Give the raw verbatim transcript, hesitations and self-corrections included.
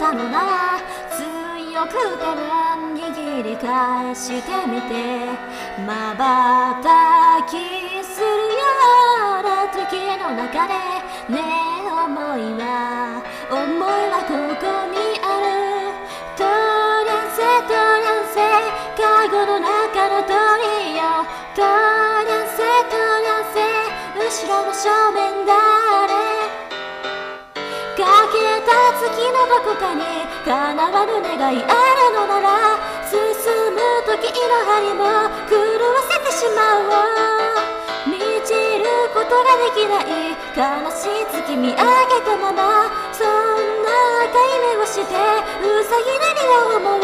なのなら強く手を握り返してみて、まばたきするような時の中でねえ思いは思いはここにある。トランセトランセ介護の中の鳥よ、トランセトランセ後ろの正面だれかけた月のどこかに叶わぬ願いあるのなら、進む時の針も狂わせてしまおう。満ちることができない悲しい月見上げたまま、そんな赤い目をしてうさぎなりを思う